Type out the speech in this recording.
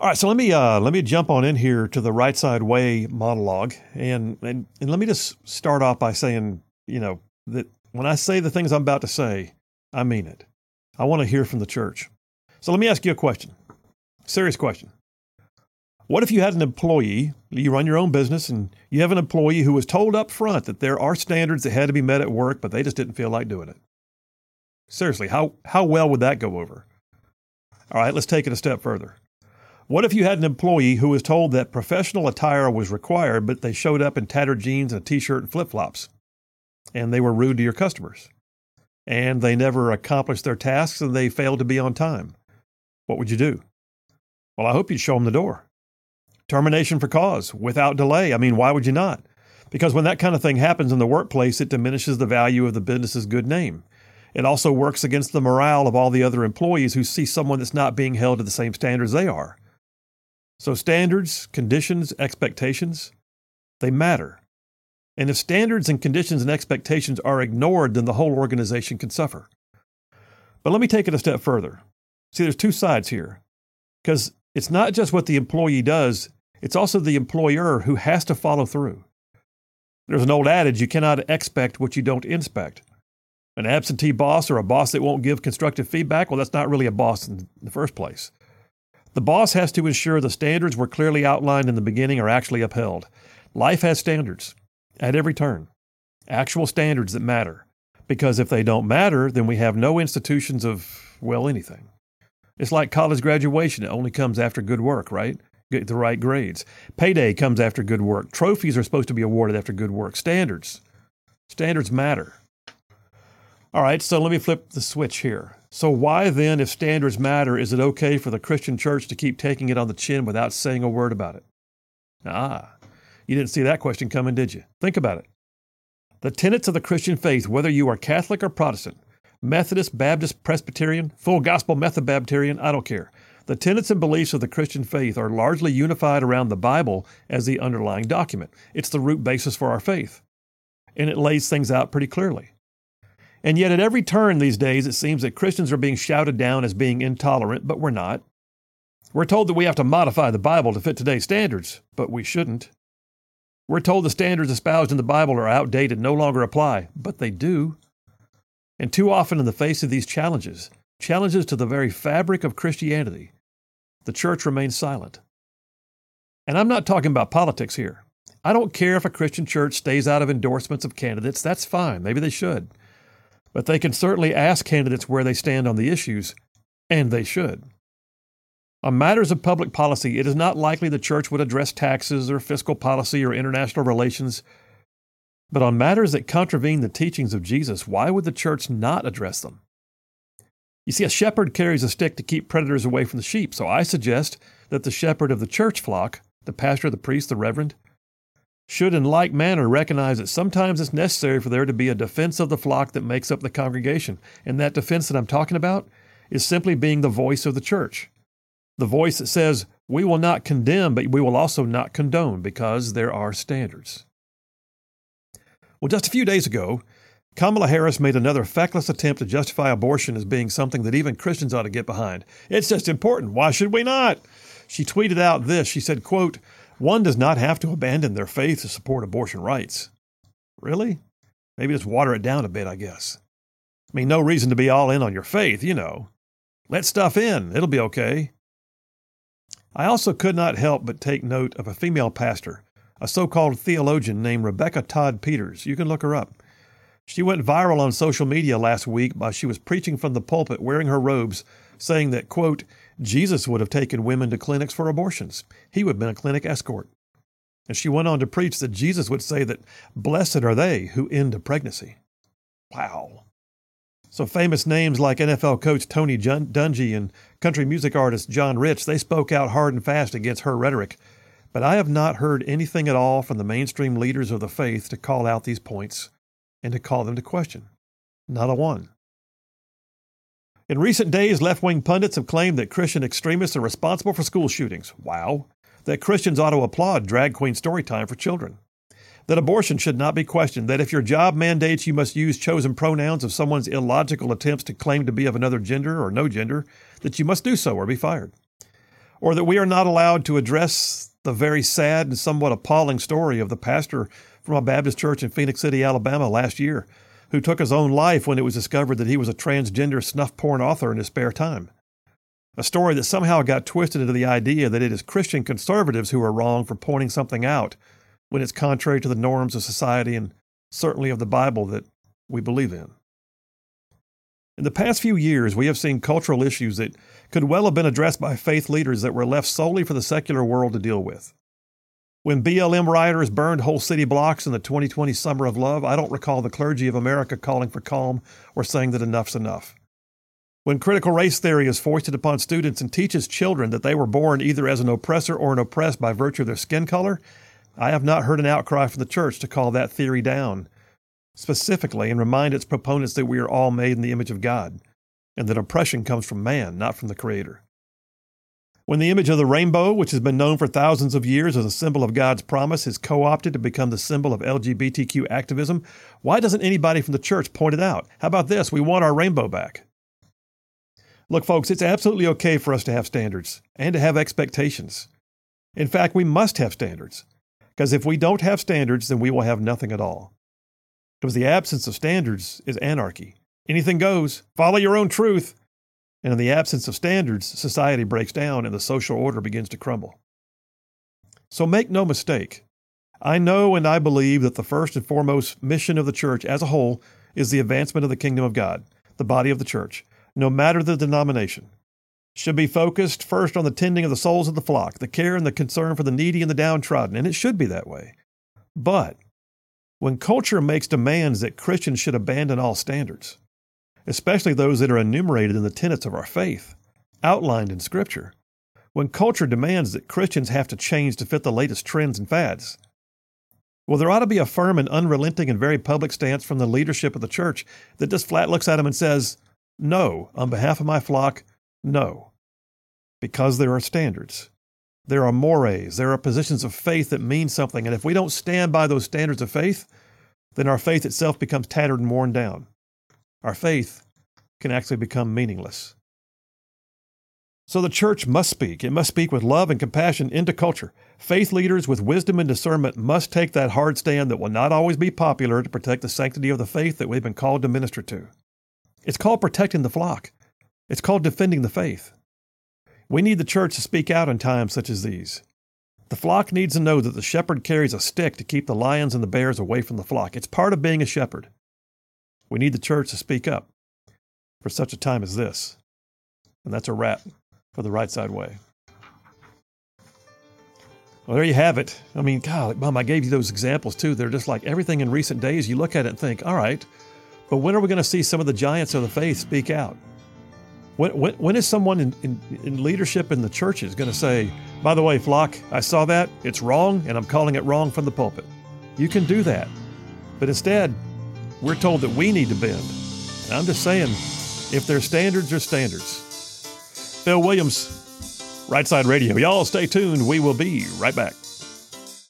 All right, so let me jump on in here to the Right Side Way monologue, and let me just start off by saying, that when I say the things I'm about to say, I mean it. I want to hear from the church. So let me ask you a question, serious question. What if you had an employee, you run your own business, and you have an employee who was told up front that there are standards that had to be met at work, but they just didn't feel like doing it? Seriously, how well would that go over? All right, let's take it a step further. What if you had an employee who was told that professional attire was required, but they showed up in tattered jeans and a t-shirt and flip-flops, and they were rude to your customers, and they never accomplished their tasks and they failed to be on time? What would you do? Well, I hope you'd show them the door. Termination for cause, without delay. I mean, why would you not? Because when that kind of thing happens in the workplace, it diminishes the value of the business's good name. It also works against the morale of all the other employees who see someone that's not being held to the same standards they are. So standards, conditions, expectations, they matter. And if standards and conditions and expectations are ignored, then the whole organization can suffer. But let me take it a step further. See, there's two sides here. Because it's not just what the employee does, it's also the employer who has to follow through. There's an old adage, you cannot expect what you don't inspect. An absentee boss or a boss that won't give constructive feedback, well, that's not really a boss in the first place. The boss has to ensure the standards were clearly outlined in the beginning are actually upheld. Life has standards at every turn, actual standards that matter. Because if they don't matter, then we have no institutions of, well, anything. It's like college graduation. It only comes after good work, right? Get the right grades. Payday comes after good work. Trophies are supposed to be awarded after good work. Standards matter. All right, so let me flip the switch here. So why then, if standards matter, is it okay for the Christian church to keep taking it on the chin without saying a word about it? You didn't see that question coming, did you? Think about it. The tenets of the Christian faith, whether you are Catholic or Protestant, Methodist, Baptist, Presbyterian, Full Gospel Methodabaptarian, I don't care. The tenets and beliefs of the Christian faith are largely unified around the Bible as the underlying document. It's the root basis for our faith. And it lays things out pretty clearly. And yet at every turn these days, it seems that Christians are being shouted down as being intolerant, but we're not. We're told that we have to modify the Bible to fit today's standards, but we shouldn't. We're told the standards espoused in the Bible are outdated, no longer apply, but they do. And too often in the face of these challenges to the very fabric of Christianity, the church remains silent. And I'm not talking about politics here. I don't care if a Christian church stays out of endorsements of candidates. That's fine. Maybe they should. But they can certainly ask candidates where they stand on the issues, and they should. On matters of public policy, it is not likely the church would address taxes or fiscal policy or international relations. But on matters that contravene the teachings of Jesus, why would the church not address them? You see, a shepherd carries a stick to keep predators away from the sheep, so I suggest that the shepherd of the church flock, the pastor, the priest, the reverend, should in like manner recognize that sometimes it's necessary for there to be a defense of the flock that makes up the congregation. And that defense that I'm talking about is simply being the voice of the church. The voice that says, we will not condemn, but we will also not condone because there are standards. Well, just a few days ago, Kamala Harris made another feckless attempt to justify abortion as being something that even Christians ought to get behind. It's just important. Why should we not? She tweeted out this. She said, quote, "One does not have to abandon their faith to support abortion rights." Really? Maybe just water it down a bit, I guess. I mean, no reason to be all in on your faith, Let stuff in. It'll be okay. I also could not help but take note of a female pastor, a so-called theologian named Rebecca Todd Peters. You can look her up. She went viral on social media last week while she was preaching from the pulpit wearing her robes, saying that, quote, Jesus would have taken women to clinics for abortions. He would have been a clinic escort. And she went on to preach that Jesus would say that blessed are they who end a pregnancy. Wow. So famous names like NFL coach Tony Dungy and country music artist John Rich, they spoke out hard and fast against her rhetoric. But I have not heard anything at all from the mainstream leaders of the faith to call out these points and to call them to question. Not a one. In recent days, left-wing pundits have claimed that Christian extremists are responsible for school shootings. Wow. That Christians ought to applaud drag queen story time for children. That abortion should not be questioned. That if your job mandates you must use chosen pronouns of someone's illogical attempts to claim to be of another gender or no gender, that you must do so or be fired. or that we are not allowed to address the very sad and somewhat appalling story of the pastor from a Baptist church in Phoenix City, Alabama last year, who took his own life when it was discovered that he was a transgender snuff porn author in his spare time. A story that somehow got twisted into the idea that it is Christian conservatives who are wrong for pointing something out when it's contrary to the norms of society and certainly of the Bible that we believe in. In the past few years, we have seen cultural issues that could well have been addressed by faith leaders that were left solely for the secular world to deal with. When BLM rioters burned whole city blocks in the 2020 Summer of Love, I don't recall the clergy of America calling for calm or saying that enough's enough. When critical race theory is foisted upon students and teaches children that they were born either as an oppressor or an oppressed by virtue of their skin color, I have not heard an outcry from the church to call that theory down specifically and remind its proponents that we are all made in the image of God and that oppression comes from man, not from the Creator. When the image of the rainbow, which has been known for thousands of years as a symbol of God's promise, is co-opted to become the symbol of LGBTQ activism, why doesn't anybody from the church point it out? How about this? We want our rainbow back. Look, folks, it's absolutely okay for us to have standards and to have expectations. In fact, we must have standards, because if we don't have standards, then we will have nothing at all. Because the absence of standards is anarchy. Anything goes. Follow your own truth. And in the absence of standards, society breaks down and the social order begins to crumble. So make no mistake. I know and I believe that the first and foremost mission of the church as a whole is the advancement of the kingdom of God, the body of the church, no matter the denomination. Should be focused first on the tending of the souls of the flock, the care and the concern for the needy and the downtrodden, and it should be that way. But when culture makes demands that Christians should abandon all standards, especially those that are enumerated in the tenets of our faith, outlined in Scripture, when culture demands that Christians have to change to fit the latest trends and fads, well, there ought to be a firm and unrelenting and very public stance from the leadership of the church that just flat looks at them and says, no, on behalf of my flock, no. Because there are standards. There are mores. There are positions of faith that mean something. And if we don't stand by those standards of faith, then our faith itself becomes tattered and worn down. Our faith can actually become meaningless. So the church must speak. It must speak with love and compassion into culture. Faith leaders with wisdom and discernment must take that hard stand that will not always be popular to protect the sanctity of the faith that we've been called to minister to. It's called protecting the flock. It's called defending the faith. We need the church to speak out in times such as these. The flock needs to know that the shepherd carries a stick to keep the lions and the bears away from the flock. It's part of being a shepherd. We need the church to speak up for such a time as this. And that's a wrap for the Right Side Way. Well, there you have it. I mean, God, Mom, I gave you those examples too. They're just like everything in recent days. You look at it and think, all right, but when are we going to see some of the giants of the faith speak out? When is someone in leadership in the churches going to say, by the way, flock, I saw that, it's wrong, and I'm calling it wrong from the pulpit? You can do that. But instead, we're told that we need to bend. And I'm just saying, if there's standards, there's standards. Phil Williams, Right Side Radio. Y'all stay tuned. We will be right back.